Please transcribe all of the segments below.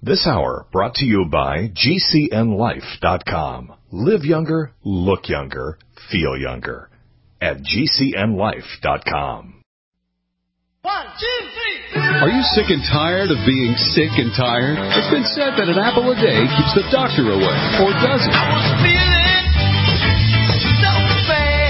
This hour brought to you by GCNLife.com. Live younger, look younger, feel younger. At GCNLife.com. 1, 2, 3. Are you sick and tired of being sick and tired? It's been said that an apple a day keeps the doctor away, or does it? I was feeling so bad.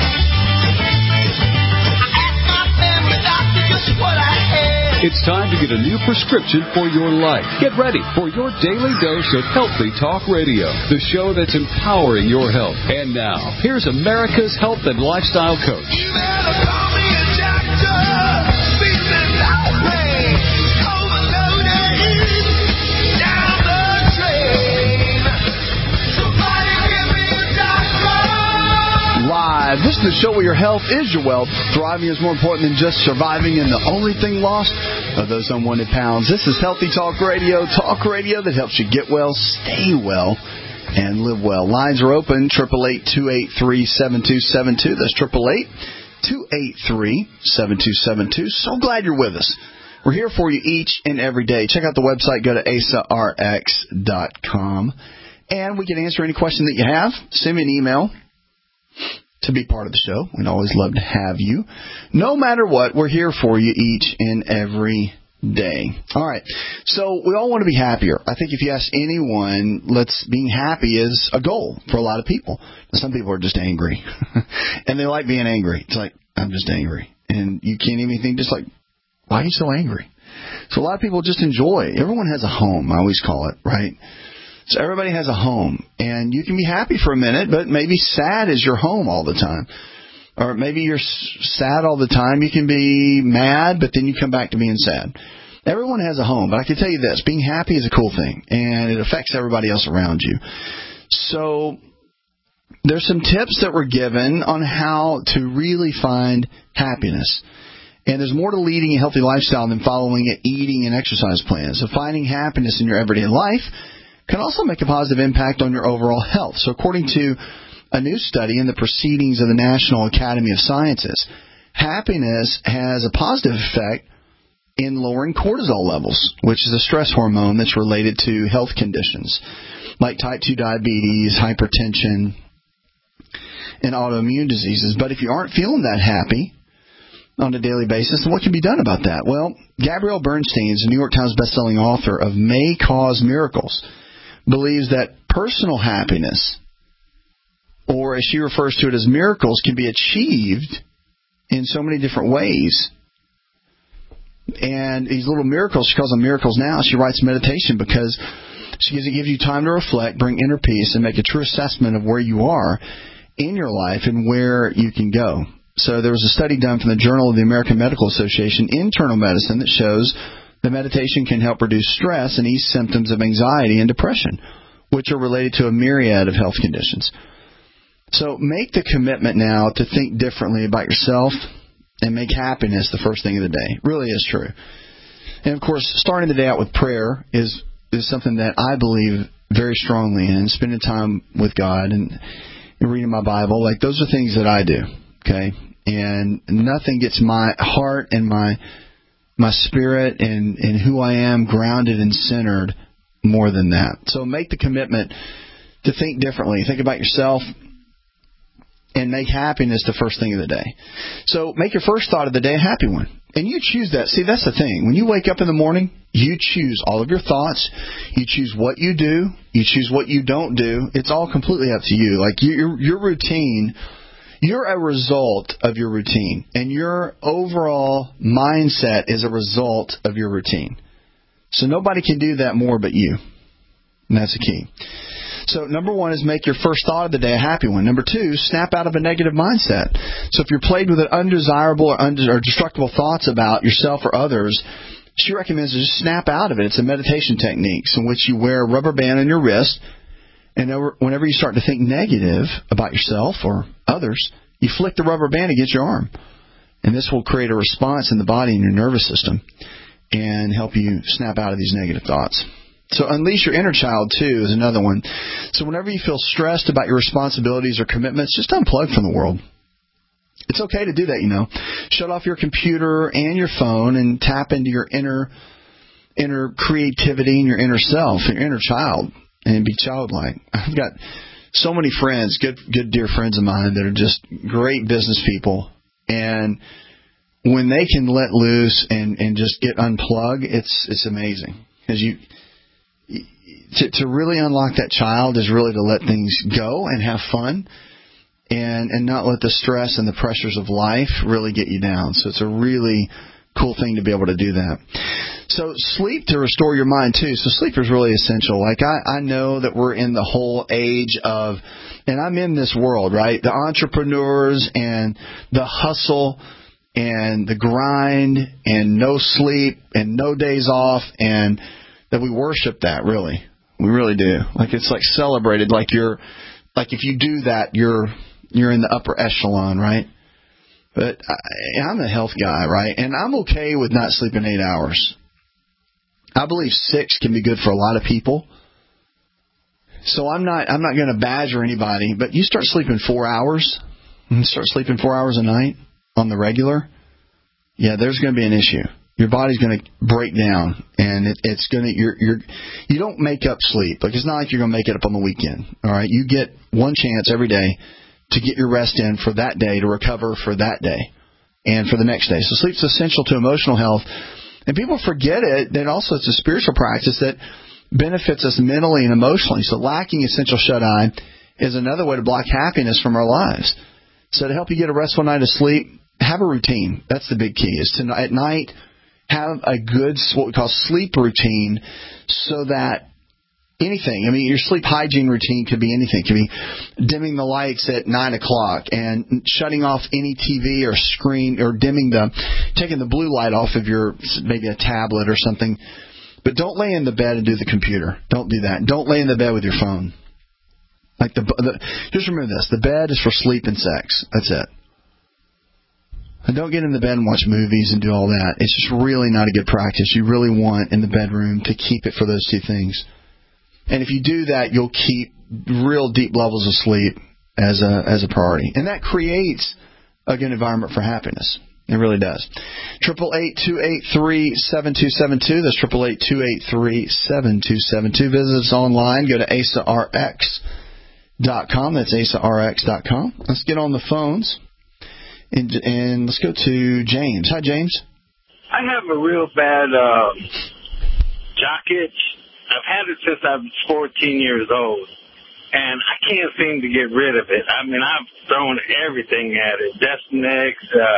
I asked my family doctor just what I had. It's time to get a new prescription for your life. Get ready for your daily dose of Healthy Talk Radio, the show that's empowering your health. And now, here's America's health and lifestyle coach. You better call me a doctor. Feeling lonely, overloaded, down the drain. Somebody give me a doctor. Live. This is the show where your health is your wealth. Thriving is more important than just surviving, and the only thing lost are those unwanted pounds. This is Healthy Talk Radio that helps you get well, stay well, and live well. Lines are open, 888-283-7272. That's 888-283-7272. So glad you're with us. We're here for you each and every day. Check out the website. Go to asarx.com. And we can answer any question that you have. Send me an email to be part of the show. We'd always love to have you. No matter what, we're here for you each and every day. All right. So we all want to be happier. I think if you ask anyone, being happy is a goal for a lot of people. Some people are just angry. And they like being angry. It's like, I'm just angry. And you can't even think, just like, why are you so angry? So a lot of people just enjoy. Everyone has a home, I always call it, right? So everybody has a home, and you can be happy for a minute, but maybe sad is your home all the time. Or maybe you're sad all the time. You can be mad, but then you come back to being sad. Everyone has a home, but I can tell you this, being happy is a cool thing, and it affects everybody else around you. So there's some tips that were given on how to really find happiness. And there's more to leading a healthy lifestyle than following an eating and exercise plan. So finding happiness in your everyday life can also make a positive impact on your overall health. So according to a new study in the Proceedings of the National Academy of Sciences, happiness has a positive effect in lowering cortisol levels, which is a stress hormone that's related to health conditions like type 2 diabetes, hypertension, and autoimmune diseases. But if you aren't feeling that happy on a daily basis, then what can be done about that? Well, Gabrielle Bernstein is a New York Times bestselling author of May Cause Miracles, believes that personal happiness, or as she refers to it as miracles, can be achieved in so many different ways. And these little miracles, she calls them miracles now. She writes meditation because it gives you time to reflect, bring inner peace, and make a true assessment of where you are in your life and where you can go. So there was a study done from the Journal of the American Medical Association, Internal Medicine, that shows that meditation can help reduce stress and ease symptoms of anxiety and depression, which are related to a myriad of health conditions. So make the commitment now to think differently about yourself and make happiness the first thing of the day. It really is true. And, of course, starting the day out with prayer is something that I believe very strongly in, spending time with God and reading my Bible. Like, those are things that I do, okay? And nothing gets my heart and my spirit and who I am grounded and centered more than that. So make the commitment to think differently. Think about yourself and make happiness the first thing of the day. So make your first thought of the day a happy one. And you choose that. See, that's the thing. When you wake up in the morning, you choose all of your thoughts. You choose what you do. You choose what you don't do. It's all completely up to you. Like your routine, you're a result of your routine. And your overall mindset is a result of your routine. So nobody can do that more but you. And that's the key. So number one is make your first thought of the day a happy one. Number two, snap out of a negative mindset. So if you're plagued with undesirable or destructible thoughts about yourself or others, she recommends to just snap out of it. It's a meditation technique in which you wear a rubber band on your wrist, and whenever you start to think negative about yourself or others, you flick the rubber band against your arm. And this will create a response in the body and your nervous system and help you snap out of these negative thoughts. So unleash your inner child, too, is another one. So whenever you feel stressed about your responsibilities or commitments, just unplug from the world. It's okay to do that, you know. Shut off your computer and your phone and tap into your inner inner creativity and your inner self, your inner child, and be childlike. I've got so many friends, good dear friends of mine that are just great business people, and when they can let loose and just get unplugged, it's amazing. Because to really unlock that child is really to let things go and have fun, and not let the stress and the pressures of life really get you down. So it's a really cool thing to be able to do that. So sleep to restore your mind too. So sleep is really essential. Like I know that we're in the whole age of, and I'm in this world, right? The entrepreneurs and the hustle and the grind and no sleep and no days off, and that we worship that, really. We really do. Like it's like celebrated, like if you do that, you're in the upper echelon, right? But I'm a health guy, right? And I'm okay with not sleeping 8 hours. I believe 6 can be good for a lot of people. So I'm not going to badger anybody, but you start sleeping 4 hours, and start sleeping 4 hours a night on the regular, yeah, there's going to be an issue. Your body's going to break down, and it's going to you don't make up sleep. Like it's not like you're going to make it up on the weekend. All right, you get one chance every day to get your rest in for that day, to recover for that day and for the next day. So sleep's essential to emotional health. And people forget it, that also it's a spiritual practice that benefits us mentally and emotionally. So lacking essential shut-eye is another way to block happiness from our lives. So to help you get a restful night of sleep, have a routine. That's the big key, is to at night have a good, what we call sleep routine, so that anything. I mean, your sleep hygiene routine could be anything. It could be dimming the lights at 9 o'clock and shutting off any TV or screen, or taking the blue light off of your, maybe a tablet or something. But don't lay in the bed and do the computer. Don't do that. Don't lay in the bed with your phone. Like just remember this: the bed is for sleep and sex. That's it. And don't get in the bed and watch movies and do all that. It's just really not a good practice. You really want in the bedroom to keep it for those two things. And if you do that, you'll keep real deep levels of sleep as a priority. And that creates a good environment for happiness. It really does. 888-283-7272. That's 888-283-7272. Visit us online. Go to AsaRx.com. That's AsaRx.com. Let's get on the phones. And let's go to James. Hi, James. I have a real bad jock itch. I've had it since I was 14 years old, and I can't seem to get rid of it. I mean, I've thrown everything at it: Destinex,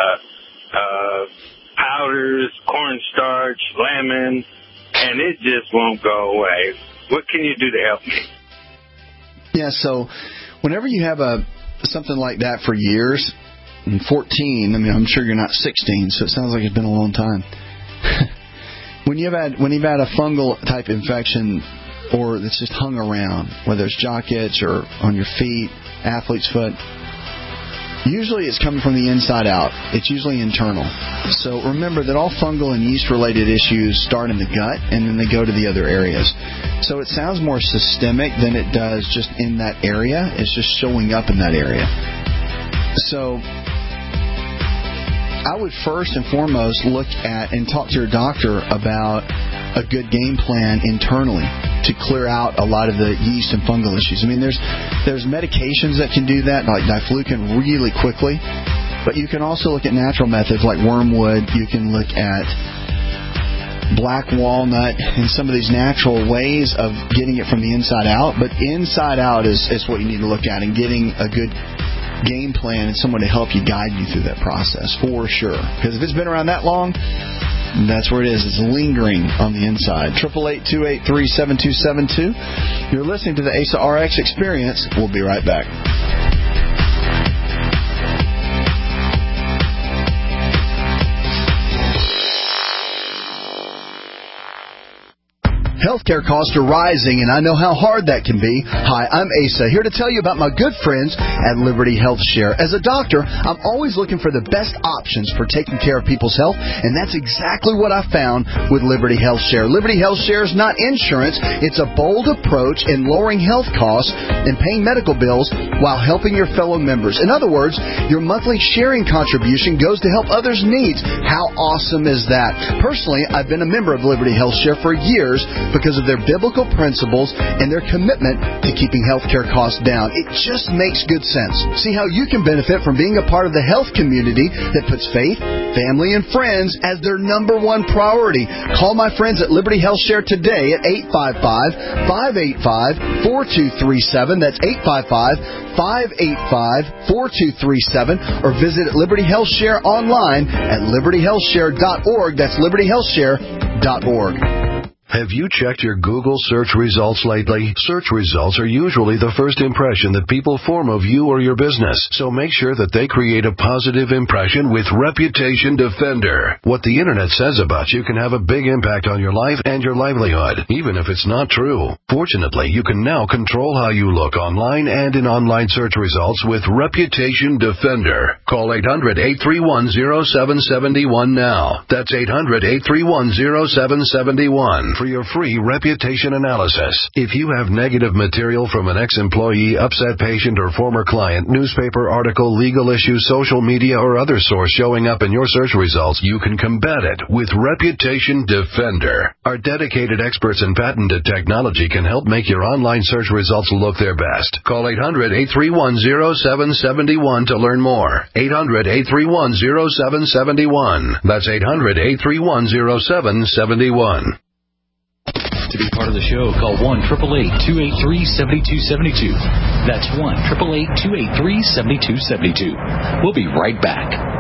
powders, cornstarch, lemon, and it just won't go away. What can you do to help me? Yeah, so whenever you have something like that for years, 14, I mean, I'm sure you're not 16, so it sounds like it's been a long time. When you've had a fungal type infection, or that's just hung around, whether it's jock itch or on your feet, athlete's foot, usually it's coming from the inside out. It's usually internal. So remember that all fungal and yeast-related issues start in the gut, and then they go to the other areas. So it sounds more systemic than it does just in that area. It's just showing up in that area. So I would first and foremost look at and talk to your doctor about a good game plan internally to clear out a lot of the yeast and fungal issues. I mean, there's medications that can do that, like diflucan, really quickly. But you can also look at natural methods like wormwood. You can look at black walnut and some of these natural ways of getting it from the inside out. But inside out is what you need to look at, and getting a good game plan and someone to help you, guide you through that process, for sure. Because if it's been around that long, that's where it is. It's lingering on the inside. 888-283-7272. You're listening to the Asa RX Experience. We'll be right back. Healthcare costs are rising, and I know how hard that can be. Hi, I'm Asa, here to tell you about my good friends at Liberty Health Share. As a doctor, I'm always looking for the best options for taking care of people's health, and that's exactly what I found with Liberty Health Share. Liberty Health Share is not insurance. It's a bold approach in lowering health costs and paying medical bills while helping your fellow members. In other words, your monthly sharing contribution goes to help others' needs. How awesome is that? Personally, I've been a member of Liberty Health Share for years because of their biblical principles and their commitment to keeping healthcare costs down. It just makes good sense. See how you can benefit from being a part of the health community that puts faith, family, and friends as their number one priority. Call my friends at Liberty Health Share today at 855-585-4237. That's 855-585-4237. Or visit Liberty Health Share online at libertyhealthshare.org. That's libertyhealthshare.org. Have you checked your Google search results lately? Search results are usually the first impression that people form of you or your business, so make sure that they create a positive impression with Reputation Defender. What the Internet says about you can have a big impact on your life and your livelihood, even if it's not true. Fortunately, you can now control how you look online and in online search results with Reputation Defender. Call 800-831-0771 now. That's 800-831-0771. For your free reputation analysis. If you have negative material from an ex-employee, upset patient, or former client, newspaper article, legal issue, social media, or other source showing up in your search results, you can combat it with Reputation Defender. Our dedicated experts in patented technology can help make your online search results look their best. Call 800-831-0771 to learn more. 800-831-0771. That's 800-831-0771. To be part of the show, call 1-888-283-7272. That's 1-888-283-7272. We'll be right back.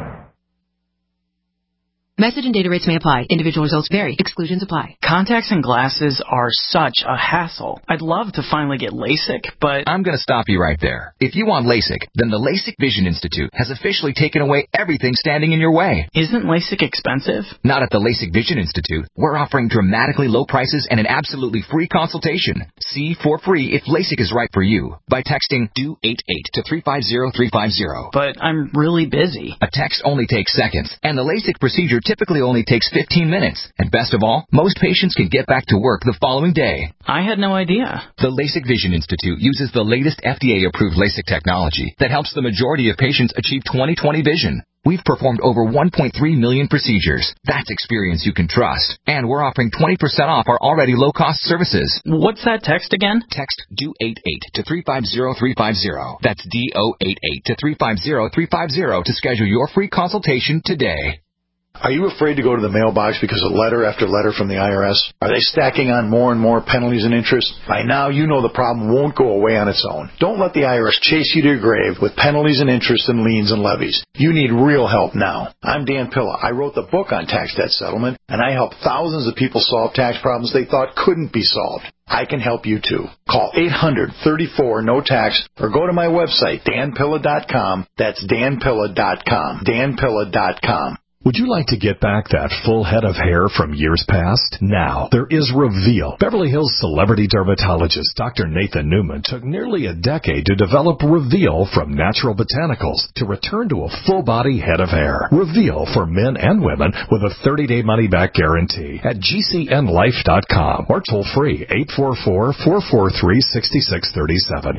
Message and data rates may apply. Individual results vary. Exclusions apply. Contacts and glasses are such a hassle. I'd love to finally get LASIK, but I'm going to stop you right there. If you want LASIK, then the LASIK Vision Institute has officially taken away everything standing in your way. Isn't LASIK expensive? Not at the LASIK Vision Institute. We're offering dramatically low prices and an absolutely free consultation. See for free if LASIK is right for you by texting DO88 to 350350. But I'm really busy. A text only takes seconds, and the LASIK procedure typically only takes 15 minutes. And best of all, most patients can get back to work the following day. I had no idea. The LASIK Vision Institute uses the latest FDA-approved LASIK technology that helps the majority of patients achieve 20/20 vision. We've performed over 1.3 million procedures. That's experience you can trust. And we're offering 20% off our already low-cost services. What's that text again? Text DO88 to 350350. That's DO88 to 350350 to schedule your free consultation today. Are you afraid to go to the mailbox because of letter after letter from the IRS? Are they stacking on more and more penalties and interest? By now, you know the problem won't go away on its own. Don't let the IRS chase you to your grave with penalties and interest and liens and levies. You need real help now. I'm Dan Pilla. I wrote the book on tax debt settlement, and I help thousands of people solve tax problems they thought couldn't be solved. I can help you too. Call 800-34-NO-TAX or go to my website, danpilla.com. That's danpilla.com. danpilla.com. Would you like to get back that full head of hair from years past? Now, there is Reveal. Beverly Hills celebrity dermatologist Dr. Nathan Newman took nearly a decade to develop Reveal from natural botanicals to return to a full-body head of hair. Reveal for men and women with a 30-day money-back guarantee at GCNlife.com or toll-free 844-443-6637.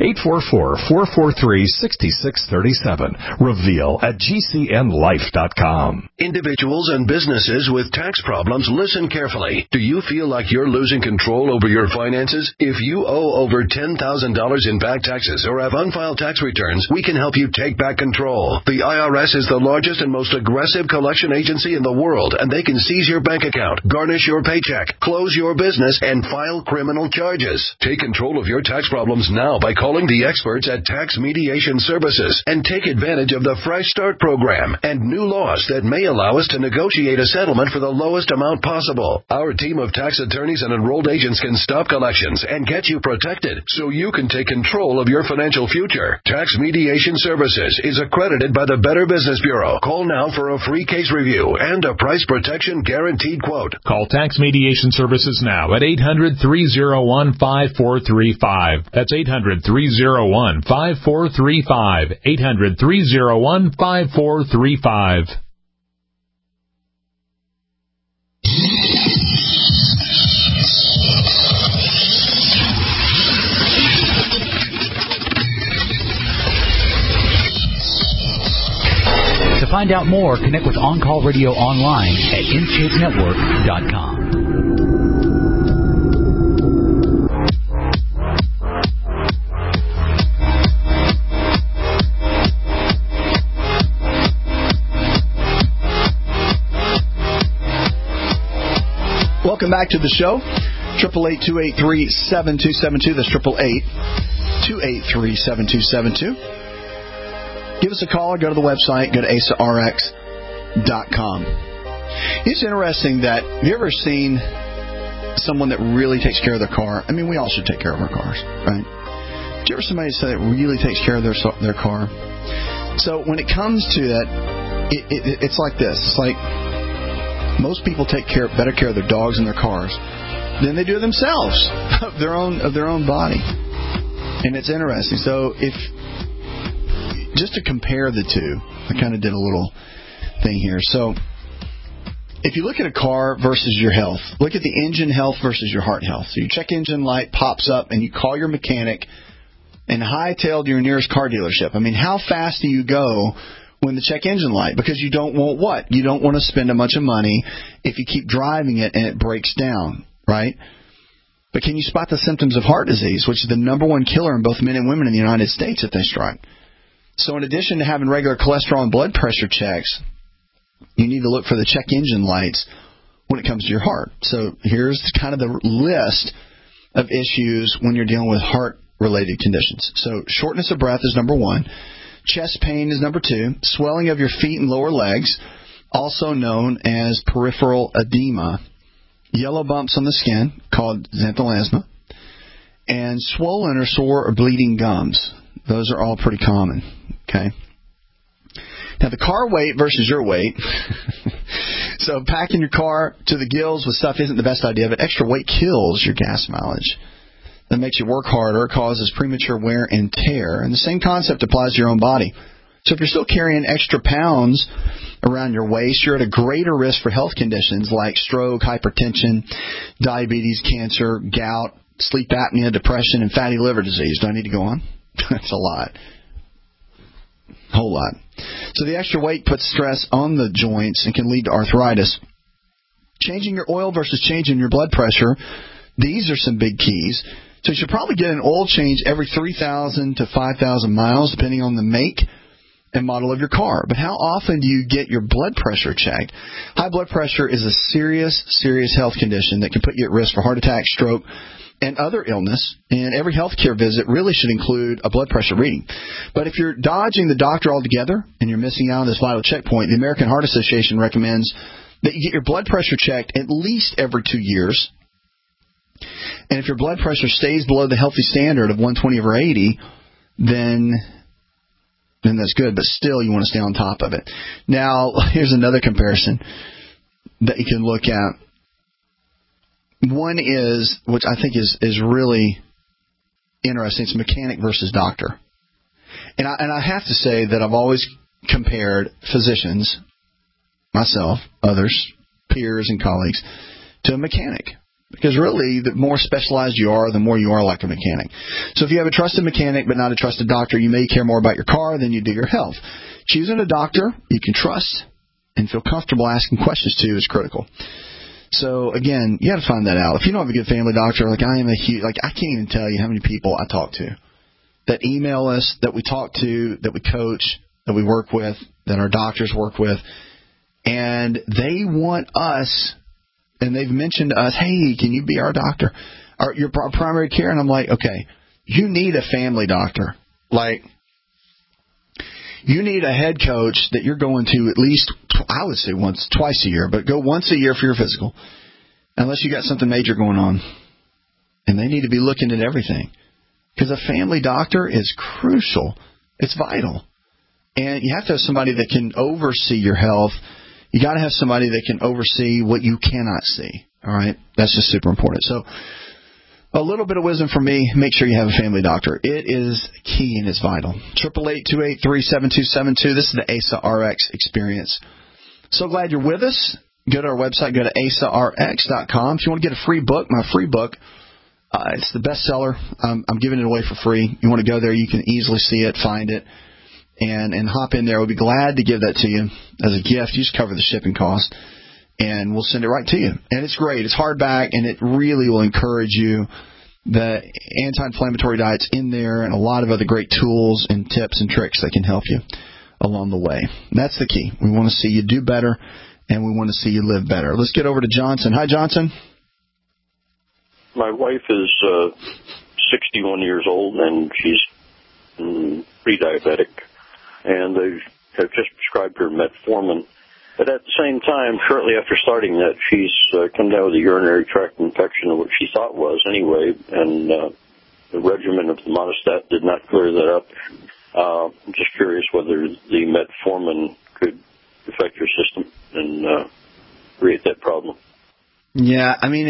844-443-6637. Reveal at GCNlife.com. Individuals and businesses with tax problems, listen carefully. Do you feel like you're losing control over your finances? If you owe over $10,000 in back taxes or have unfiled tax returns, we can help you take back control. The IRS is the largest and most aggressive collection agency in the world, and they can seize your bank account, garnish your paycheck, close your business, and file criminal charges. Take control of your tax problems now by calling the experts at Tax Mediation Services and take advantage of the Fresh Start program and new laws that may allow allow us to negotiate a settlement for the lowest amount possible. Our team of tax attorneys and enrolled agents can stop collections and get you protected so you can take control of your financial future. Tax Mediation Services is accredited by the Better Business Bureau. Call now for a free case review and a price protection guaranteed quote. Call Tax Mediation Services now at 800-301-5435. That's 800-301-5435. 800-301-5435. To find out more, connect with On Call Radio online at InShapeNetwork.com. Welcome back to the show. 888-283-7272. That's 888-283-7272. Give us a call or go to the website. Go to AsaRx.com. It's interesting that, have you ever seen someone that really takes care of their car? I mean, we all should take care of our cars, right? Did you ever somebody say that really takes care of their car? So when it comes to that, it's like this. It's like most people take better care of their dogs and their cars than they do themselves, of their own body. And it's interesting. So just to compare the two, I kind of did a little thing here. So if you look at a car versus your health, look at the engine health versus your heart health. So your check engine light pops up and you call your mechanic and hightail to your nearest car dealership. I mean, how fast do you go when the check engine light? Because you don't want what? You don't want to spend a bunch of money if you keep driving it and it breaks down, right? But can you spot the symptoms of heart disease, which is the number one killer in both men and women in the United States if they strike? So in addition to having regular cholesterol and blood pressure checks, you need to look for the check engine lights when it comes to your heart. So here's kind of the list of issues when you're dealing with heart-related conditions. So shortness of breath is number one. Chest pain is number two. Swelling of your feet and lower legs, also known as peripheral edema. Yellow bumps on the skin, called xanthelasma. And swollen or sore or bleeding gums. Those are all pretty common. Okay. Now, the car weight versus your weight. So packing your car to the gills with stuff isn't the best idea, but extra weight kills your gas mileage. That makes you work harder, causes premature wear and tear. And the same concept applies to your own body. So if you're still carrying extra pounds around your waist, you're at a greater risk for health conditions like stroke, hypertension, diabetes, cancer, gout, sleep apnea, depression, and fatty liver disease. Do I need to go on? That's a lot. A whole lot. So the extra weight puts stress on the joints and can lead to arthritis. Changing your oil versus changing your blood pressure, these are some big keys. So you should probably get an oil change every 3,000 to 5,000 miles, depending on the make and model of your car. But how often do you get your blood pressure checked? High blood pressure is a serious, serious health condition that can put you at risk for heart attack, stroke, and other illness, and every healthcare visit really should include a blood pressure reading. But if you're dodging the doctor altogether and you're missing out on this vital checkpoint, the American Heart Association recommends that you get your blood pressure checked at least every 2 years. And if your blood pressure stays below the healthy standard of 120/80, then that's good, but still you want to stay on top of it. Now, here's another comparison that you can look at. One is, which I think is really interesting, it's mechanic versus doctor. And I have to say that I've always compared physicians, myself, others, peers and colleagues, to a mechanic. Because really, the more specialized you are, the more you are like a mechanic. So if you have a trusted mechanic but not a trusted doctor, you may care more about your car than you do your health. Choosing a doctor you can trust and feel comfortable asking questions to is critical. So again, you got to find that out. If you don't have a good family doctor, I can't even tell you how many people I talk to that email us, that we talk to, that we coach, that we work with, that our doctors work with, and they want us, and they've mentioned to us, hey, can you be our doctor, your primary care? And I'm like, okay, you need a family doctor. Like, You need a head coach that you're going to at least, I would say twice a year, but go once a year for your physical, unless you got something major going on. And they need to be looking at everything. Because a family doctor is crucial. It's vital. And you have to have somebody that can oversee your health. You got to have somebody that can oversee what you cannot see. All right? That's just super important. So a little bit of wisdom from me. Make sure you have a family doctor. It is key and it's vital. 888-283-7272. This is the ASA RX experience. So glad you're with us. Go to our website. Go to asarx.com. If you want to get a free book, my free book, it's the bestseller. I'm giving it away for free. You want to go there, you can easily see it, find it, and hop in there. We'll be glad to give that to you as a gift. You just cover the shipping cost, and we'll send it right to you. And it's great. It's hardback, and it really will encourage you. The anti-inflammatory diet's in there, and a lot of other great tools and tips and tricks that can help you along the way. And that's the key. We want to see you do better, and we want to see you live better. Let's get over to Johnson. Hi, Johnson. My wife is 61 years old, and she's pre-diabetic, and they have just prescribed her metformin. But at the same time, shortly after starting that, she's come down with a urinary tract infection, or what she thought was anyway, and the regimen of the Monistat did not clear that up. I'm just curious whether the metformin could affect your system and create that problem. Yeah, I mean,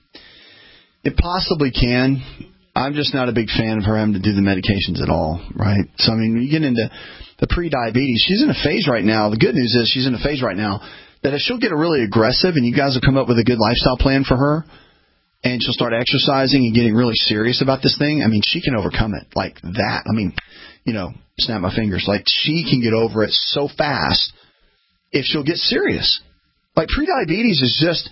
it possibly can. I'm just not a big fan of her having to do the medications at all, right? So, I mean, when you get into the pre-diabetes, she's in a phase right now. The good news is she's in a phase right now that if she'll get really aggressive and you guys will come up with a good lifestyle plan for her and she'll start exercising and getting really serious about this thing, I mean, she can overcome it like that. I mean, snap my fingers. Like, she can get over it so fast if she'll get serious. Like, pre-diabetes is just...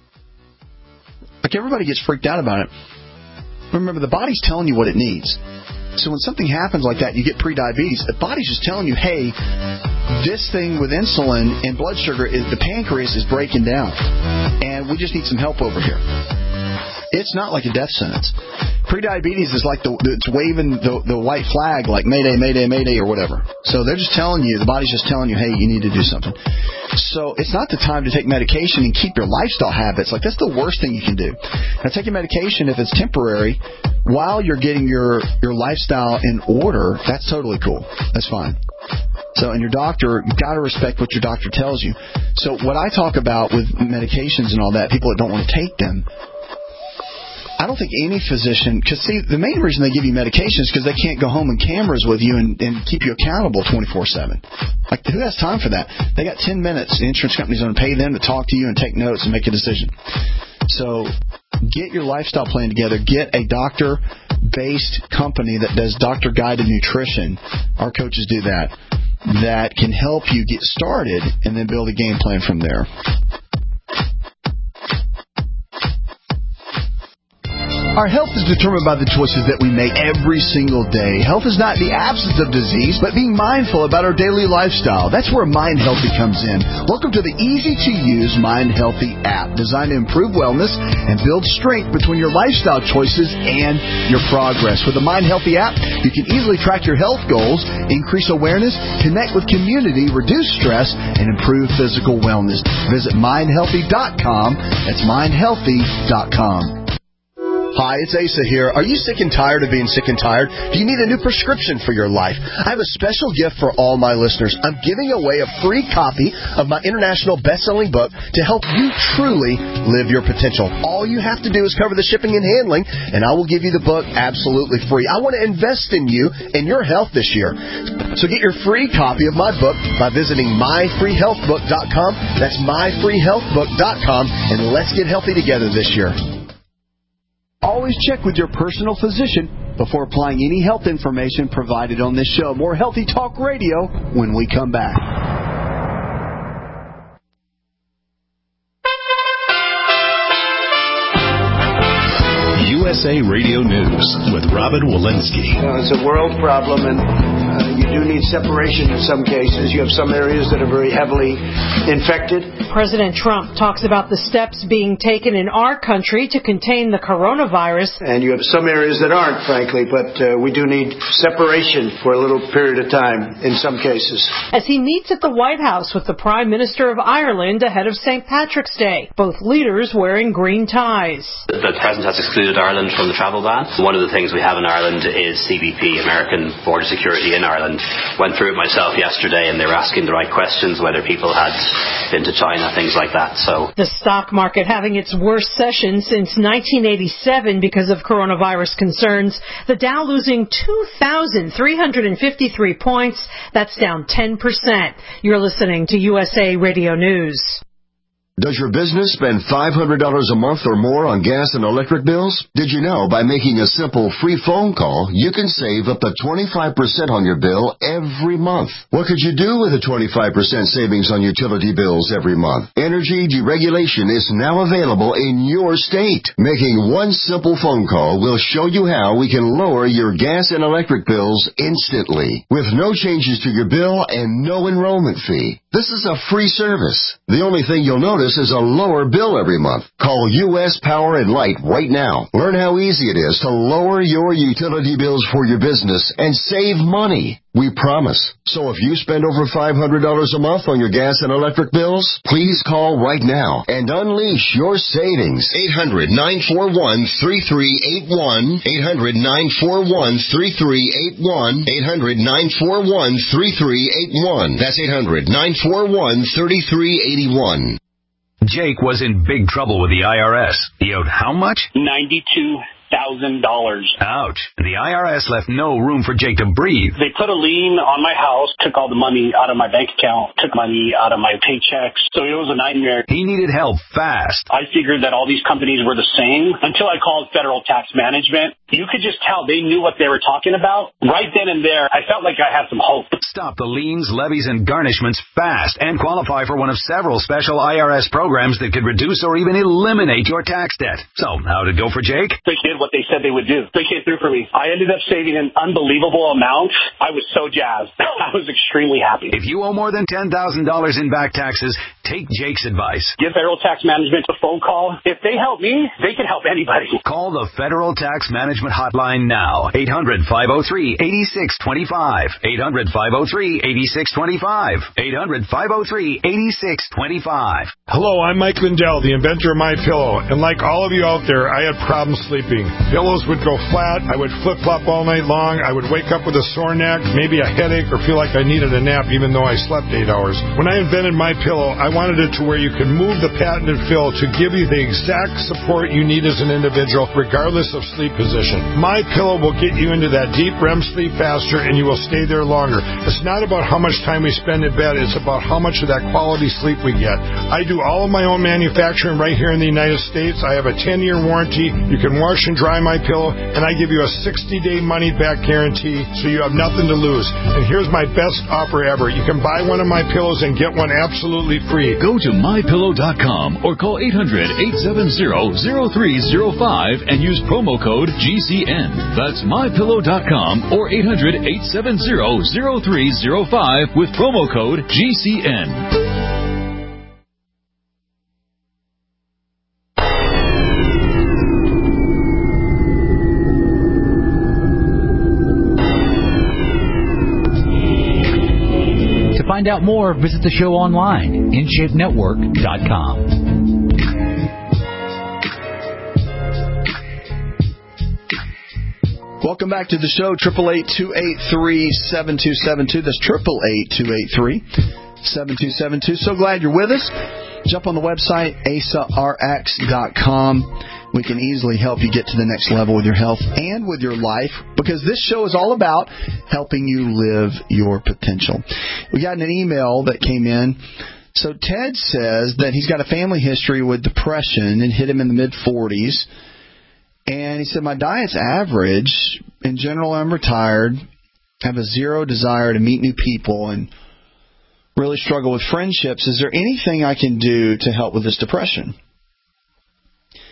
Like, everybody gets freaked out about it. Remember, the body's telling you what it needs. So when something happens like that, you get pre-diabetes, the body's just telling you, hey, this thing with insulin and blood sugar, the pancreas is breaking down, and we just need some help over here. It's not like a death sentence. Pre-diabetes is like it's waving the white flag, like Mayday, Mayday, Mayday, or whatever. So they're just telling you, the body's just telling you, hey, you need to do something. So it's not the time to take medication and keep your lifestyle habits. Like, that's the worst thing you can do. Now, taking medication, if it's temporary, while you're getting your lifestyle in order, that's totally cool. That's fine. So, and your doctor, you've got to respect what your doctor tells you. So what I talk about with medications and all that, people that don't want to take them, I don't think any physician, because see, the main reason they give you medication is because they can't go home and cameras with you and keep you accountable 24/7. Like, who has time for that? They got 10 minutes. The insurance company's going to pay them to talk to you and take notes and make a decision. So get your lifestyle plan together. Get a doctor-based company that does doctor-guided nutrition. Our coaches do that. That can help you get started and then build a game plan from there. Our health is determined by the choices that we make every single day. Health is not the absence of disease, but being mindful about our daily lifestyle. That's where Mind Healthy comes in. Welcome to the easy-to-use Mind Healthy app, designed to improve wellness and build strength between your lifestyle choices and your progress. With the Mind Healthy app, you can easily track your health goals, increase awareness, connect with community, reduce stress, and improve physical wellness. Visit mindhealthy.com. That's mindhealthy.com. Hi, it's Asa here. Are you sick and tired of being sick and tired? Do you need a new prescription for your life? I have a special gift for all my listeners. I'm giving away a free copy of my international best-selling book to help you truly live your potential. All you have to do is cover the shipping and handling, and I will give you the book absolutely free. I want to invest in you and your health this year. So get your free copy of my book by visiting myfreehealthbook.com. That's myfreehealthbook.com, and let's get healthy together this year. Always check with your personal physician before applying any health information provided on this show. More Healthy Talk Radio when we come back. USA Radio News with Robin Walensky. It's a world problem, and you do need separation in some cases. You have some areas that are very heavily infected. President Trump talks about the steps being taken in our country to contain the coronavirus. And you have some areas that aren't, frankly, but we do need separation for a little period of time in some cases. As he meets at the White House with the Prime Minister of Ireland ahead of St. Patrick's Day, both leaders wearing green ties. The President has excluded Ireland from the travel ban. One of the things we have in Ireland is CBP, American Border Security in Ireland. Went through it myself yesterday, and they were asking the right questions, whether people had been to China, things like that. So the stock market having its worst session since 1987 because of coronavirus concerns. The Dow losing 2,353 points. That's down 10%. You're listening to USA Radio News. Does your business spend $500 a month or more on gas and electric bills? Did you know by making a simple free phone call, you can save up to 25% on your bill every month? What could you do with a 25% savings on utility bills every month? Energy deregulation is now available in your state. Making one simple phone call will show you how we can lower your gas and electric bills instantly with no changes to your bill and no enrollment fee. This is a free service. The only thing you'll notice is a lower bill every month. Call U.S. Power and Light right now. Learn how easy it is to lower your utility bills for your business and save money. We promise. So if you spend over $500 a month on your gas and electric bills, please call right now and unleash your savings. 800-941-3381. 800-941-3381. 800-941-3381. That's 800-941-3381. Jake was in big trouble with the IRS. He owed how much? $92,000. Ouch. The IRS left no room for Jake to breathe. They put a lien on my house, took all the money out of my bank account, took money out of my paychecks. So it was a nightmare. He needed help fast. I figured that all these companies were the same until I called Federal Tax Management. You could just tell they knew what they were talking about. Right then and there, I felt like I had some hope. Stop the liens, levies, and garnishments fast and qualify for one of several special IRS programs that could reduce or even eliminate your tax debt. So, how did it go for Jake? They did what they said they would do. They came through for me. I ended up saving an unbelievable amount. I was so jazzed. I was extremely happy. If you owe more than $10,000 in back taxes, take Jake's advice. Give Federal Tax Management a phone call. If they help me, they can help anybody. Call the Federal Tax Management hotline now. 800-503-8625. 800-503-8625. 800-503-8625. Hello, I'm Mike Lindell, the inventor of MyPillow. And like all of you out there, I had problems sleeping. Pillows would go flat. I would flip-flop all night long. I would wake up with a sore neck, maybe a headache, or feel like I needed a nap even though I slept 8 hours. When I invented MyPillow, I wanted it to where you could move the patented fill to give you the exact support you need as an individual, regardless of sleep position. MyPillow will get you into that deep REM sleep faster, and you will stay there longer. It's not about how much time we spend in bed. It's about how much of that quality sleep we get. I do all of my own manufacturing right here in the United States. I have a 10-year warranty. You can wash and dry MyPillow, and I give you a 60-day money-back guarantee, so you have nothing to lose. And here's my best offer ever. You can buy one of my pillows and get one absolutely free. Go to MyPillow.com or call 800-870-0305 and use promo code GCN. That's MyPillow.com or 800-870-0305 with promo code GCN. To find out more, visit the show online, InShapeNetwork.com. Welcome back to the show, 888-283-7272. That's 888-283-7272. So glad you're with us. Jump on the website, asarx.com. We can easily help you get to the next level with your health and with your life, because this show is all about helping you live your potential. We got an email that came in. So Ted says that he's got a family history with depression and hit him in the mid-40s. And he said, my diet's average. In general, I'm retired, have a zero desire to meet new people, and really struggle with friendships. Is there anything I can do to help with this depression?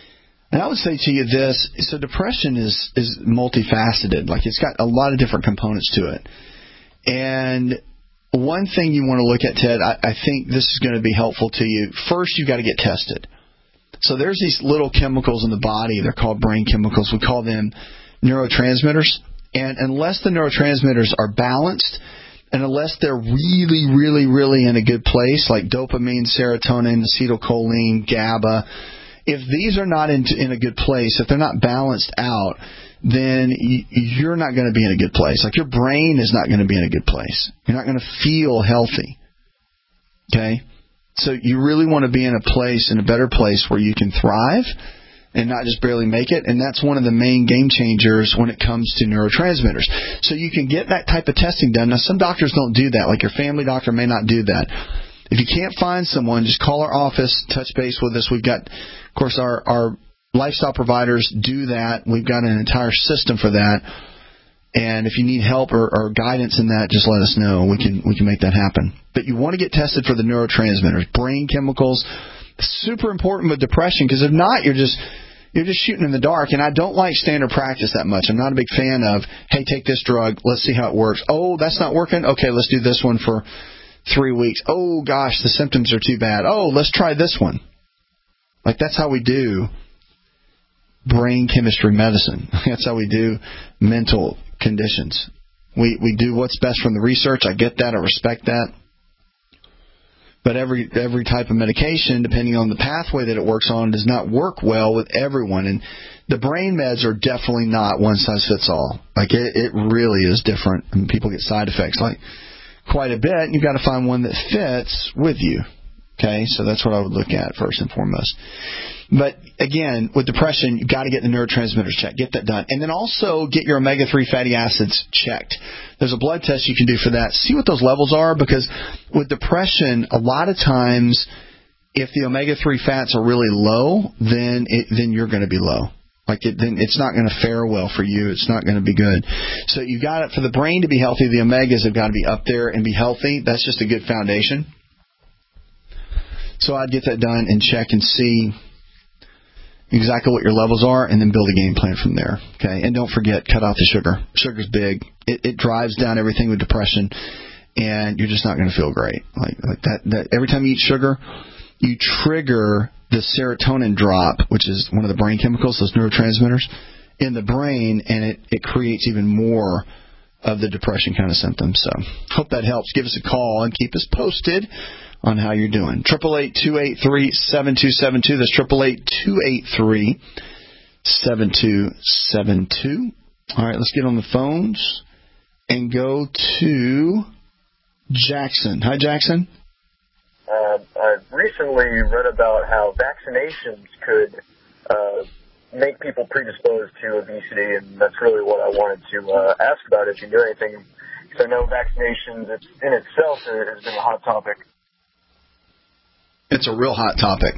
And I would say to you this, so depression is multifaceted. Like, it's got a lot of different components to it. And one thing you want to look at, Ted, I think this is going to be helpful to you. First, you've got to get tested. So there's these little chemicals in the body. They're called brain chemicals. We call them neurotransmitters. And unless the neurotransmitters are balanced, and unless they're really, really, really in a good place, like dopamine, serotonin, acetylcholine, GABA, if these are not in a good place, if they're not balanced out, then you're not going to be in a good place. Like, your brain is not going to be in a good place. You're not going to feel healthy. Okay? So you really want to be in a better place where you can thrive and not just barely make it. And that's one of the main game changers when it comes to neurotransmitters. So you can get that type of testing done. Now, some doctors don't do that. Like, your family doctor may not do that. If you can't find someone, just call our office, touch base with us. We've got, of course, our lifestyle providers do that. We've got an entire system for that. And if you need help or guidance in that, just let us know. We can make that happen. But you want to get tested for the neurotransmitters, brain chemicals. Super important with depression, because if not, you're just shooting in the dark. And I don't like standard practice that much. I'm not a big fan of, hey, take this drug, let's see how it works. Oh, that's not working? Okay, let's do this one for 3 weeks. Oh, gosh, the symptoms are too bad. Oh, let's try this one. Like, that's how we do brain chemistry medicine. That's how we do mental conditions. We do what's best from the research. I get that. I respect that. But every type of medication, depending on the pathway that it works on, does not work well with everyone. And the brain meds are definitely not one size fits all. Like, it really is different. And people get side effects like quite a bit. And you've got to find one that fits with you. Okay, so that's what I would look at first and foremost. But again, with depression, you've got to get the neurotransmitters checked. Get that done. And then also get your omega-3 fatty acids checked. There's a blood test you can do for that. See what those levels are, because with depression, a lot of times, if the omega-3 fats are really low, then you're going to be low. Then it's not going to fare well for you. It's not going to be good. So you got it for the brain to be healthy. The omegas have got to be up there and be healthy. That's just a good foundation. So I'd get that done and check and see exactly what your levels are, and then build a game plan from there. Okay, and don't forget, cut out the sugar. Sugar's big. It drives down everything with depression, and you're just not going to feel great. Like that. Every time you eat sugar, you trigger the serotonin drop, which is one of the brain chemicals, those neurotransmitters, in the brain, and it creates even more of the depression kind of symptoms. So hope that helps. Give us a call and keep us posted on how you're doing. 888-283-7272. That's 888-283-7272. All right, let's get on the phones and go to Jackson. Hi, Jackson. I recently read about how vaccinations could make people predisposed to obesity, and that's really what I wanted to ask about, if you knew anything. Because I know vaccinations in itself has been a hot topic. It's a real hot topic.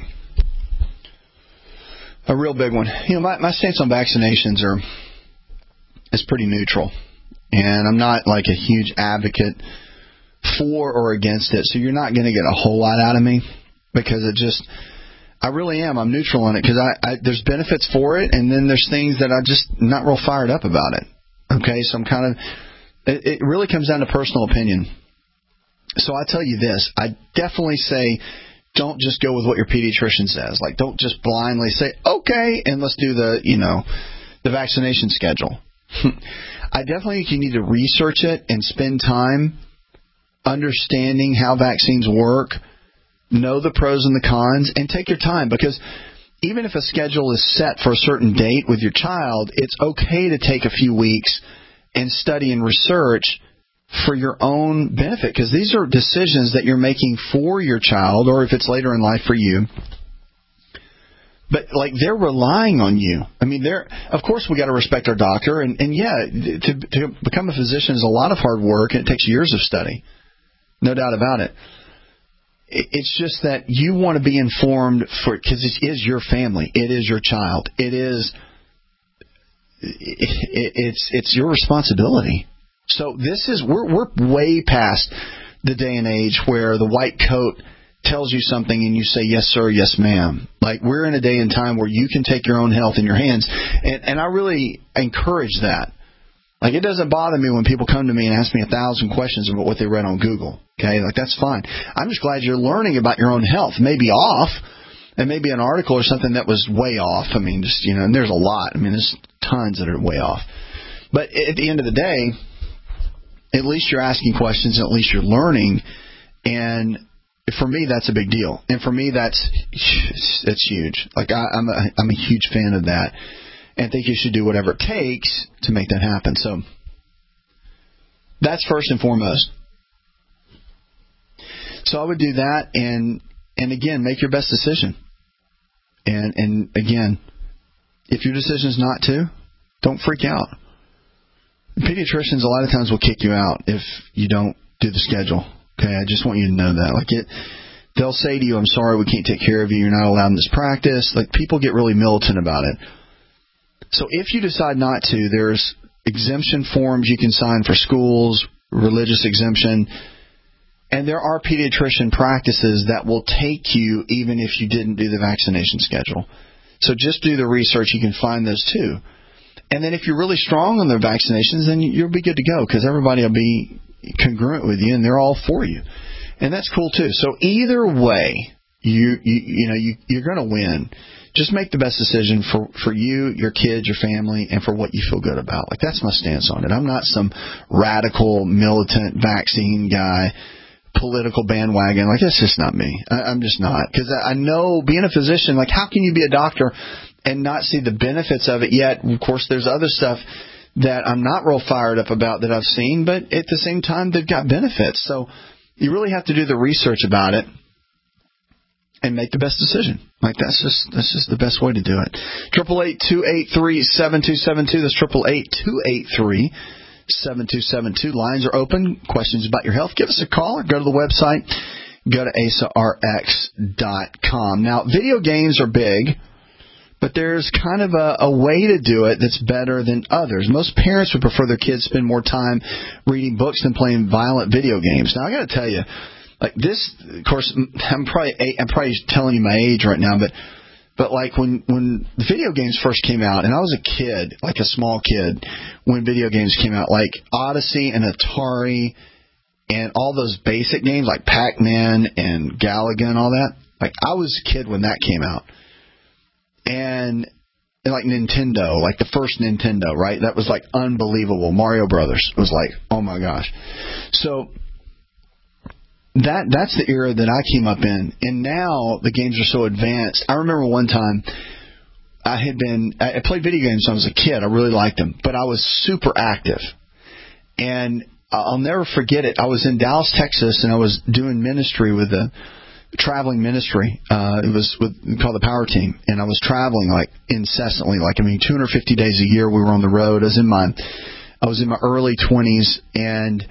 A real big one. You know, my stance on vaccinations is pretty neutral. And I'm not like a huge advocate for or against it. So you're not going to get a whole lot out of me, because I really am. I'm neutral on it, because there's benefits for it, and then there's things that I'm just not real fired up about it. Okay, so I'm kind of, it really comes down to personal opinion. So I tell you this, I definitely say, don't just go with what your pediatrician says. Like, don't just blindly say, okay, and let's do the vaccination schedule. I definitely think you need to research it and spend time understanding how vaccines work, know the pros and the cons, and take your time. Because even if a schedule is set for a certain date with your child, it's okay to take a few weeks and study and research for your own benefit, because these are decisions that you're making for your child, or if it's later in life for you. But like, they're relying on you. I mean, of course we got to respect our doctor, and yeah, to become a physician is a lot of hard work, and it takes years of study, no doubt about it. It's just that you want to be informed because it is your family, it is your child, it's your responsibility. So we're way past the day and age where the white coat tells you something and you say, yes, sir, yes, ma'am. Like, we're in a day and time where you can take your own health in your hands. And I really encourage that. Like, it doesn't bother me when people come to me and ask me 1,000 questions about what they read on Google. Okay? Like, that's fine. I'm just glad you're learning about your own health. Maybe off. And maybe an article or something that was way off. I mean, just, and there's a lot. I mean, there's tons that are way off. But at the end of the day, at least you're asking questions and at least you're learning. And for me, that's a big deal. And for me, that's huge. Like, I'm a huge fan of that. And think you should do whatever it takes to make that happen. So that's first and foremost. So I would do that and again, make your best decision. And again, if your decision is not to, don't freak out. Pediatricians a lot of times will kick you out if you don't do the schedule. Okay, I just want you to know that. Like, they'll say to you, I'm sorry, we can't take care of you. You're not allowed in this practice. Like, people get really militant about it. So if you decide not to, there's exemption forms you can sign for schools, religious exemption, and there are pediatrician practices that will take you even if you didn't do the vaccination schedule. So just do the research. You can find those too. And then if you're really strong on the vaccinations, then you'll be good to go because everybody will be congruent with you and they're all for you. And that's cool too. So either way, you're going to win. Just make the best decision for you, your kids, your family, and for what you feel good about. Like, that's my stance on it. I'm not some radical, militant vaccine guy, political bandwagon. Like, that's just not me. I'm just not. Because I know, being a physician, like, how can you be a doctor and not see the benefits of it yet? Of course, there's other stuff that I'm not real fired up about that I've seen, but at the same time, they've got benefits. So you really have to do the research about it and make the best decision. Like, that's just the best way to do it. 888-283-7272. That's 888-283-7272. Lines are open. Questions about your health, give us a call or go to the website. Go to AsaRx.com. Now, video games are big, but there's kind of a way to do it that's better than others. Most parents would prefer their kids spend more time reading books than playing violent video games. Now, I got to tell you, like, this, of course, I'm probably telling you my age right now, but like when the video games first came out, and I was a kid, like a small kid, when video games came out, like Odyssey and Atari and all those basic games like Pac-Man and Galaga and all that, like, I was a kid when that came out. And like Nintendo, like the first Nintendo, right? That was like unbelievable. Mario Brothers was like, oh my gosh. So that's the era that I came up in. And now the games are so advanced. I remember one time I played video games when I was a kid. I really liked them, but I was super active. And I'll never forget it. I was in Dallas, Texas, and I was doing ministry with a traveling ministry. It was called the Power Team, and I was traveling like incessantly. Like, 250 days a year we were on the road. I was in my my early 20s, and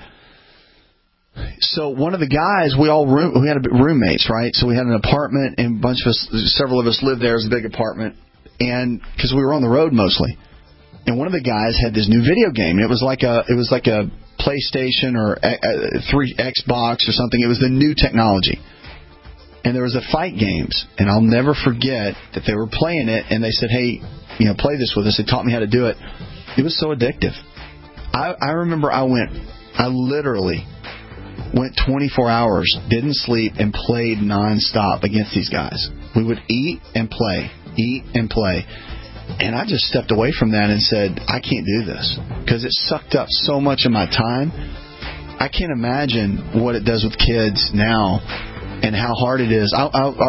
so one of the guys, we had roommates, right? So we had an apartment, and several of us lived there. It was a big apartment, and because we were on the road mostly. And one of the guys had this new video game. It was like a PlayStation or 3 Xbox or something. It was the new technology. And there was a fight games, and I'll never forget that they were playing it, and they said, hey, play this with us. They taught me how to do it. It was so addictive. I remember I literally went 24 hours, didn't sleep, and played nonstop against these guys. We would eat and play. And I just stepped away from that and said, I can't do this, because it sucked up so much of my time. I can't imagine what it does with kids now and how hard it is.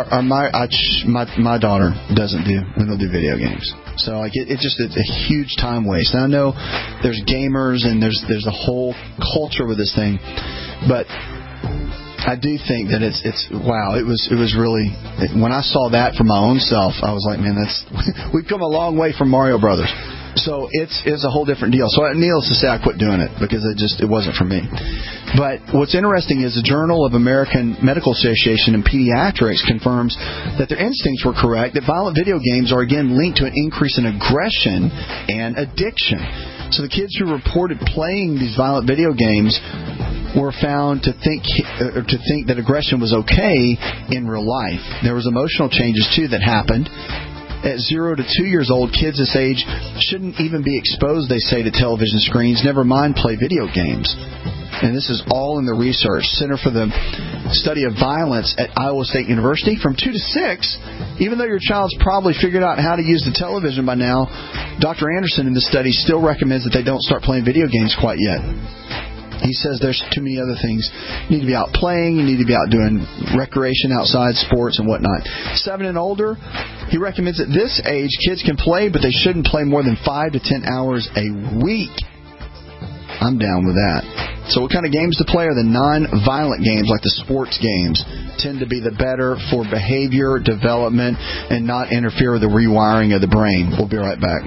My daughter we don't do video games. So it's a huge time waste. And I know there's gamers and there's a whole culture with this thing, but I do think that it's wow. It was really, when I saw that for my own self, I was like, man, we've come a long way from Mario Brothers. So it's a whole different deal. So needless to say, I quit doing it because it wasn't for me. But what's interesting is the Journal of American Medical Association in Pediatrics confirms that their instincts were correct, that violent video games are again linked to an increase in aggression and addiction. So the kids who reported playing these violent video games were found to think that aggression was okay in real life. There was emotional changes, too, that happened. At 0 to 2 years old, kids this age shouldn't even be exposed, they say, to television screens, never mind play video games. And this is all in the research. Center for the Study of Violence at Iowa State University. From 2 to 6, even though your child's probably figured out how to use the television by now, Dr. Anderson in the study still recommends that they don't start playing video games quite yet. He says there's too many other things. You need to be out playing. You need to be out doing recreation outside, sports and whatnot. 7 and older, he recommends at this age kids can play, but they shouldn't play more than 5 to 10 hours a week. I'm down with that. So what kind of games to play are the non-violent games, like the sports games, tend to be the better for behavior development and not interfere with the rewiring of the brain. We'll be right back.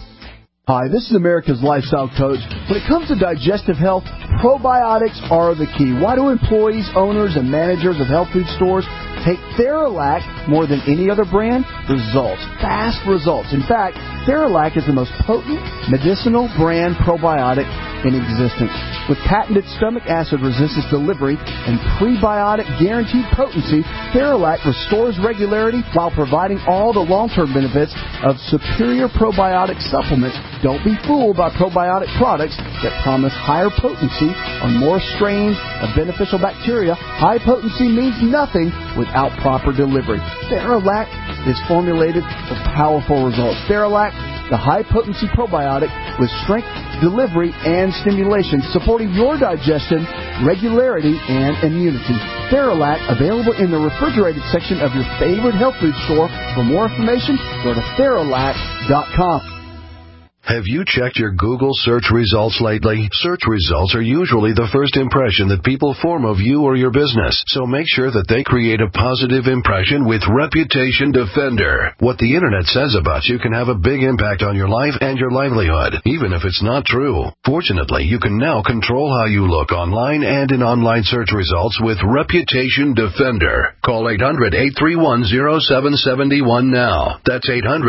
Hi, this is America's Lifestyle Coach. When it comes to digestive health, probiotics are the key. Why do employees, owners, and managers of health food stores take Theralac more than any other brand? Results. Fast results. In fact, Theralac is the most potent medicinal brand probiotic in existence. With patented stomach acid resistance delivery and prebiotic guaranteed potency, Theralac restores regularity while providing all the long-term benefits of superior probiotic supplements. Don't be fooled by probiotic products that promise higher potency on more strains of beneficial bacteria. High potency means nothing without proper delivery. Theralac is formulated for powerful results. Theralac, the high-potency probiotic with strength, delivery, and stimulation, supporting your digestion, regularity, and immunity. Theralac, available in the refrigerated section of your favorite health food store. For more information, go to Theralac.com. Have you checked your Google search results lately? Search results are usually the first impression that people form of you or your business, so make sure that they create a positive impression with Reputation Defender. What the Internet says about you can have a big impact on your life and your livelihood, even if it's not true. Fortunately, you can now control how you look online and in online search results with Reputation Defender. Call 800-831-0771 now. That's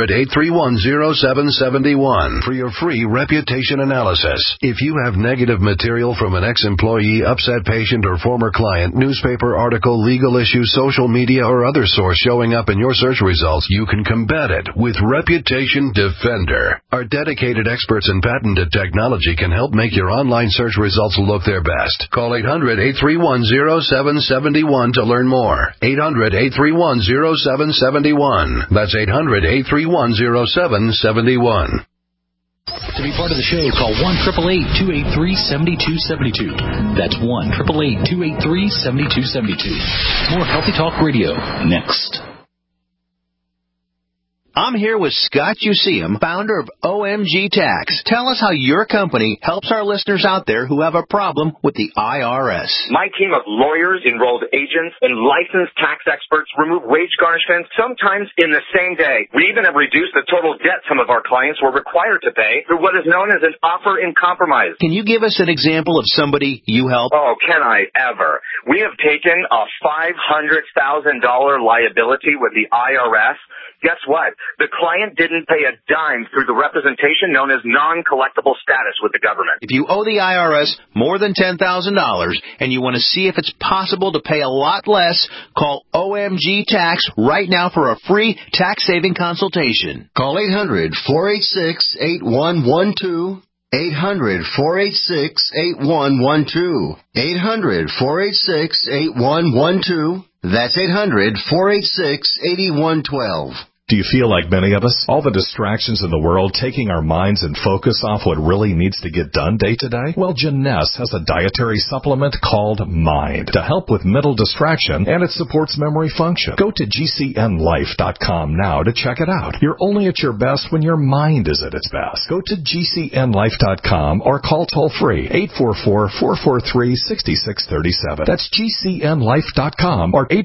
800-831-0771. For your free reputation analysis. If you have negative material from an ex-employee, upset patient, or former client, newspaper article, legal issue, social media, or other source showing up in your search results, you can combat it with Reputation Defender. Our dedicated experts in patented technology can help make your online search results look their best. Call 800-831-0771 to learn more. 800-831-0771. That's 800-831-0771. To be part of the show, call 1-888-283-7272. That's 1-888-283-7272. More Healthy Talk Radio next. I'm here with Scott Useum, founder of OMG Tax. Tell us how your company helps our listeners out there who have a problem with the IRS. My team of lawyers, enrolled agents, and licensed tax experts remove wage garnishments sometimes in the same day. We even have reduced the total debt some of our clients were required to pay through what is known as an offer in compromise. Can you give us an example of somebody you help? Oh, can I ever? We have taken a $500,000 liability with the IRS. Guess what? The client didn't pay a dime through the representation known as non-collectible status with the government. If you owe the IRS more than $10,000 and you want to see if it's possible to pay a lot less, call OMG Tax right now for a free tax-saving consultation. Call 800-486-8112. 800-486-8112. 800-486-8112. That's 800-486-8112. Do you feel like many of us? All the distractions in the world taking our minds and focus off what really needs to get done day to day? Well, Jeunesse has a dietary supplement called Mind to help with mental distraction, and it supports memory function. Go to GCNlife.com now to check it out. You're only at your best when your mind is at its best. Go to GCNlife.com or call toll-free 844-443-6637. That's GCNlife.com or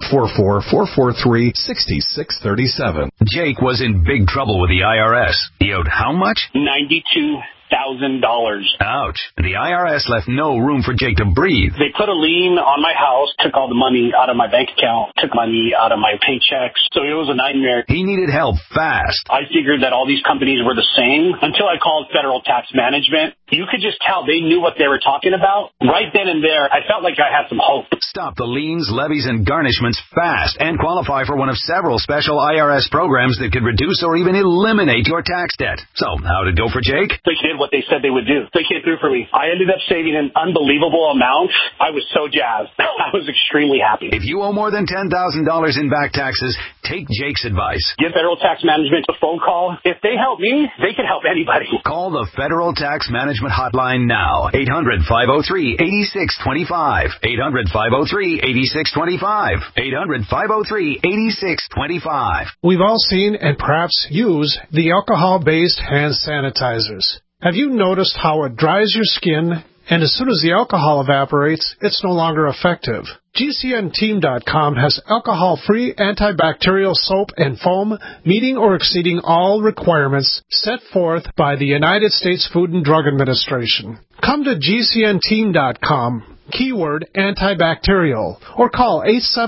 844-443-6637. Jake was in big trouble with the IRS. He owed how much? $92,000. Ouch. The IRS left no room for Jake to breathe. They put a lien on my house, took all the money out of my bank account, took money out of my paychecks. So it was a nightmare. He needed help fast. I figured that all these companies were the same until I called Federal Tax Management. You could just tell they knew what they were talking about. Right then and there, I felt like I had some hope. Stop the liens, levies, and garnishments fast and qualify for one of several special IRS programs that could reduce or even eliminate your tax debt. So, how did it go for Jake? They did what they said they would do. They came through for me. I ended up saving an unbelievable amount. I was so jazzed. I was extremely happy. If you owe more than $10,000 in back taxes, take Jake's advice. Give Federal Tax Management a phone call. If they help me, they can help anybody. Call the Federal Tax Management hotline now. 800-503-8625. 800-503-8625. 800-503-8625. We've all seen and perhaps use the alcohol-based hand sanitizers. Have you noticed how it dries your skin, and as soon as the alcohol evaporates, it's no longer effective? GCNteam.com has alcohol-free antibacterial soap and foam meeting or exceeding all requirements set forth by the United States Food and Drug Administration. Come to GCNteam.com, keyword antibacterial, or call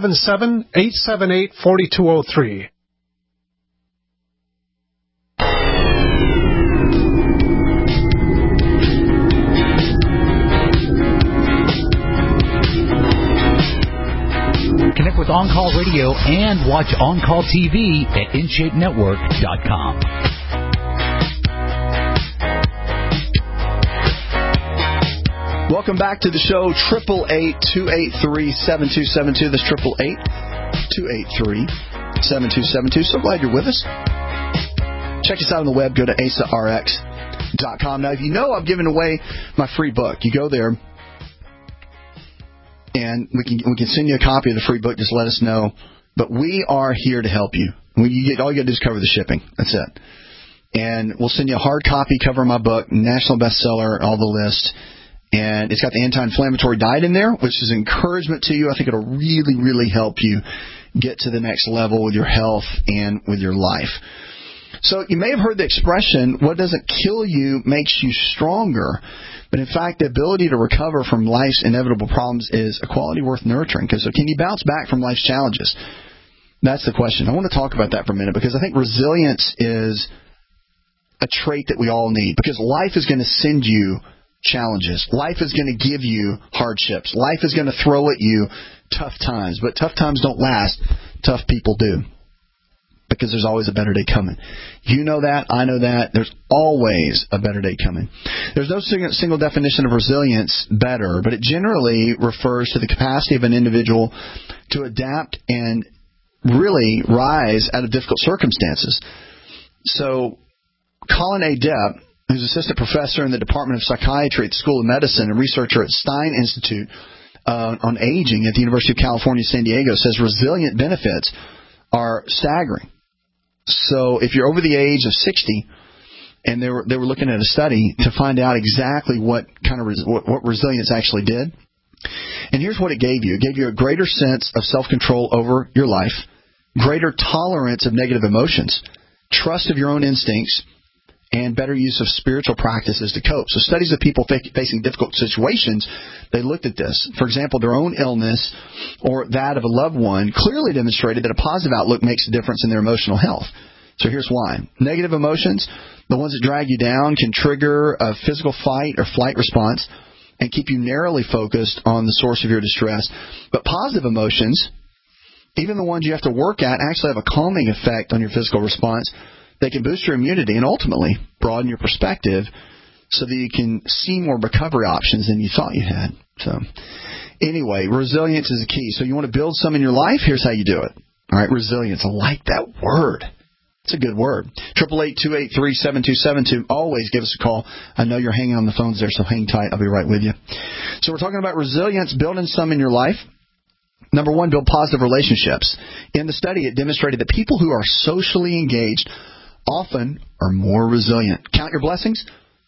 877-878-4203. Connect with On Call Radio and watch On Call TV at InShapeNetwork.com. Welcome back to the show, 888-283-7272. That's 888-283-7272. So glad you're with us. Check us out on the web. Go to AsaRx.com. Now, if you know I've given away my free book, you go there, and we can send you a copy of the free book. Just let us know. But we are here to help you. All you got to do is cover the shipping. That's it. And we'll send you a hard copy covering my book, national bestseller, all the lists. And it's got the anti-inflammatory diet in there, which is encouragement to you. I think it'll really, really help you get to the next level with your health and with your life. So you may have heard the expression, what doesn't kill you makes you stronger. But in fact, the ability to recover from life's inevitable problems is a quality worth nurturing. Because so can you bounce back from life's challenges? That's the question. I want to talk about that for a minute because I think resilience is a trait that we all need. Because life is going to send you challenges. Life is going to give you hardships. Life is going to throw at you tough times. But tough times don't last. Tough people do. Because there's always a better day coming. You know that. I know that. There's always a better day coming. There's no single definition of resilience better, but it generally refers to the capacity of an individual to adapt and really rise out of difficult circumstances. So Colin A. Depp, who's assistant professor in the Department of Psychiatry at the School of Medicine and researcher at Stein Institute on Aging at the University of California, San Diego, says resilient benefits are staggering. So if you're over the age of 60, and they were looking at a study to find out exactly what kind of what resilience actually did. And here's what it gave you. It gave you a greater sense of self-control over your life, greater tolerance of negative emotions, trust of your own instincts, and better use of spiritual practices to cope. So studies of people facing difficult situations, they looked at this. For example, their own illness or that of a loved one clearly demonstrated that a positive outlook makes a difference in their emotional health. So here's why. Negative emotions, the ones that drag you down, can trigger a physical fight or flight response and keep you narrowly focused on the source of your distress. But positive emotions, even the ones you have to work at, actually have a calming effect on your physical response. They can boost your immunity and ultimately broaden your perspective so that you can see more recovery options than you thought you had. So anyway, resilience is a key. So you want to build some in your life? Here's how you do it. All right, resilience. I like that word. It's a good word. 888-283-7272. Always give us a call. I know you're hanging on the phones there, so hang tight. I'll be right with you. So we're talking about resilience, building some in your life. Number one, build positive relationships. In the study, it demonstrated that people who are socially engaged often are more resilient. Count your blessings?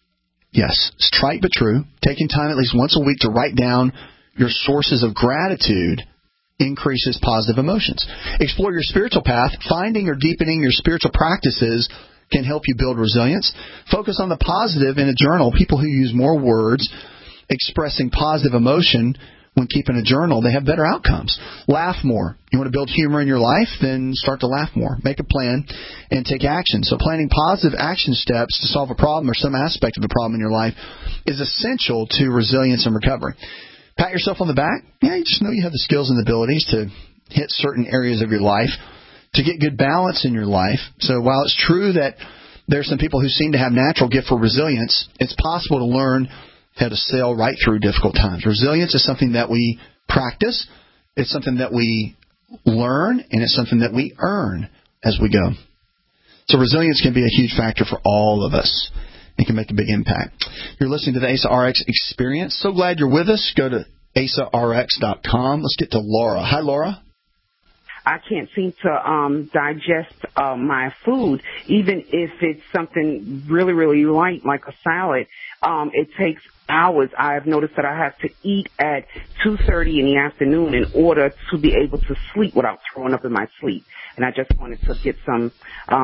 Yes. It's trite but true. Taking time at least once a week to write down your sources of gratitude increases positive emotions. Explore your spiritual path. Finding or deepening your spiritual practices can help you build resilience. Focus on the positive in a journal. People who use more words expressing positive emotion when keeping a journal, they have better outcomes. Laugh more. You want to build humor in your life? Then start to laugh more. Make a plan and take action. So planning positive action steps to solve a problem or some aspect of the problem in your life is essential to resilience and recovery. Pat yourself on the back. Yeah, you just know you have the skills and the abilities to hit certain areas of your life, to get good balance in your life. So while it's true that there's some people who seem to have natural gift for resilience, it's possible to learn how to sail right through difficult times. Resilience is something that we practice, it's something that we learn, and it's something that we earn as we go. So resilience can be a huge factor for all of us. It can make a big impact. You're listening to the ASA RX Experience. So glad you're with us. Go to asarx.com. Let's get to Laura. Hi, Laura. I can't seem to digest my food, even if it's something really, really light like a salad. It takes hours. I've noticed that I have to eat at 2:30 in the afternoon in order to be able to sleep without throwing up in my sleep. And I just wanted to get some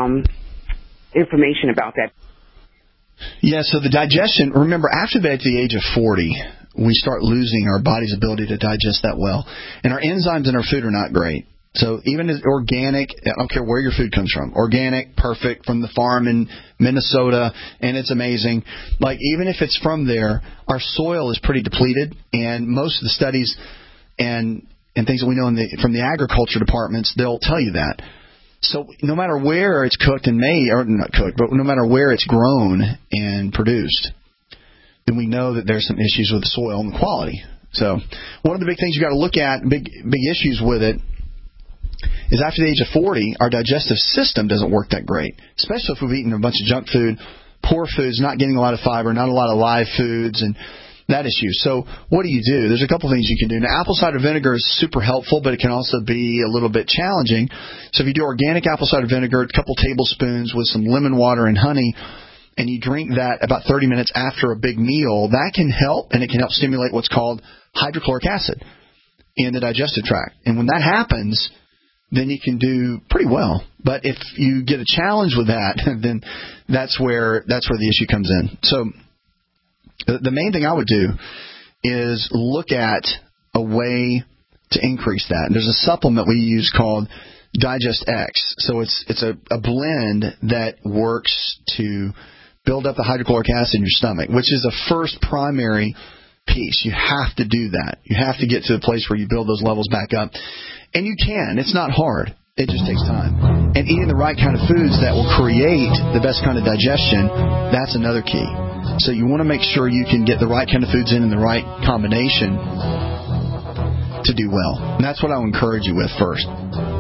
information about that. Yeah, so the digestion, remember, after that, at the age of 40, we start losing our body's ability to digest that well. And our enzymes in our food are not great. So even as organic, I don't care where your food comes from, organic, perfect, from the farm in Minnesota, and it's amazing. Like, even if it's from there, our soil is pretty depleted, and most of the studies and things that we know from the agriculture departments, they'll tell you that. So no matter where it's cooked and made, or not cooked, but no matter where it's grown and produced, then we know that there's some issues with the soil and the quality. So one of the big things you got to look at, big issues with it, is after the age of 40, our digestive system doesn't work that great, especially if we've eaten a bunch of junk food, poor foods, not getting a lot of fiber, not a lot of live foods, and that issue. So what do you do? There's a couple things you can do. Now, apple cider vinegar is super helpful, but it can also be a little bit challenging. So if you do organic apple cider vinegar, a couple tablespoons with some lemon water and honey, and you drink that about 30 minutes after a big meal, that can help, and it can help stimulate what's called hydrochloric acid in the digestive tract. And when that happens, then you can do pretty well. But if you get a challenge with that, then that's where the issue comes in. So the main thing I would do is look at a way to increase that. And there's a supplement we use called Digest X. So it's a blend that works to build up the hydrochloric acid in your stomach, which is the first primary piece. You have to do that. You have to get to the place where you build those levels back up. And you can. It's not hard. It just takes time. And eating the right kind of foods that will create the best kind of digestion, that's another key. So you want to make sure you can get the right kind of foods in the right combination to do well. And that's what I'll encourage you with first.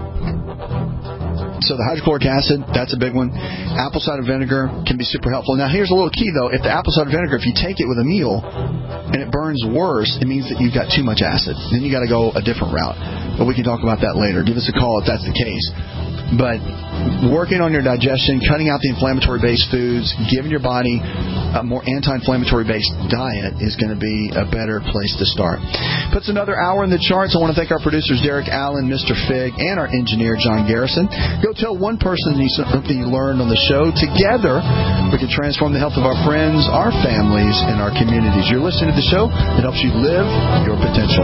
So the hydrochloric acid, that's a big one. Apple cider vinegar can be super helpful. Now, here's a little key, though. If the apple cider vinegar, if you take it with a meal and it burns worse, it means that you've got too much acid. Then you got to go a different route. But we can talk about that later. Give us a call if that's the case. But working on your digestion, cutting out the inflammatory-based foods, giving your body a more anti-inflammatory-based diet is going to be a better place to start. Puts another hour in the charts. I want to thank our producers, Derek Allen, Mr. Fig, and our engineer, John Garrison. Go tell one person something you learned on the show. Together, we can transform the health of our friends, our families, and our communities. You're listening to the show that helps you live your potential.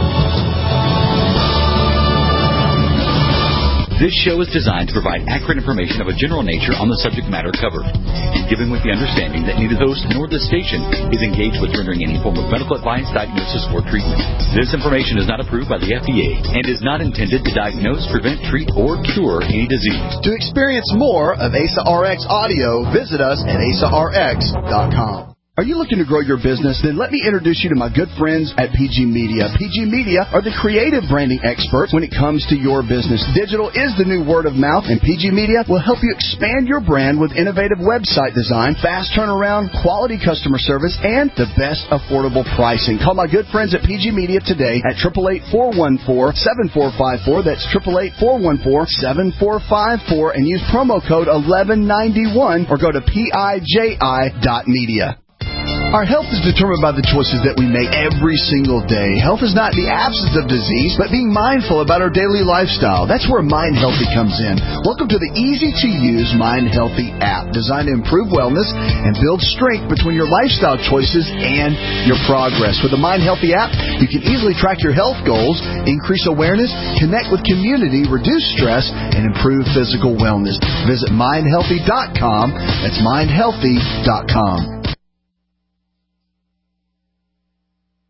This show is designed to provide accurate information of a general nature on the subject matter covered, and given with the understanding that neither the host nor the station is engaged with rendering any form of medical advice, diagnosis, or treatment. This information is not approved by the FDA and is not intended to diagnose, prevent, treat, or cure any disease. To experience more of ASA RX audio, visit us at asarx.com. Are you looking to grow your business? Then let me introduce you to my good friends at PG Media. PG Media are the creative branding experts when it comes to your business. Digital is the new word of mouth, and PG Media will help you expand your brand with innovative website design, fast turnaround, quality customer service, and the best affordable pricing. Call my good friends at PG Media today at 888-414-7454. That's 888-414-7454, and use promo code 1191 or go to PIJI.media. Our health is determined by the choices that we make every single day. Health is not the absence of disease, but being mindful about our daily lifestyle. That's where Mind Healthy comes in. Welcome to the easy-to-use Mind Healthy app, designed to improve wellness and build strength between your lifestyle choices and your progress. With the Mind Healthy app, you can easily track your health goals, increase awareness, connect with community, reduce stress, and improve physical wellness. Visit mindhealthy.com. That's mindhealthy.com.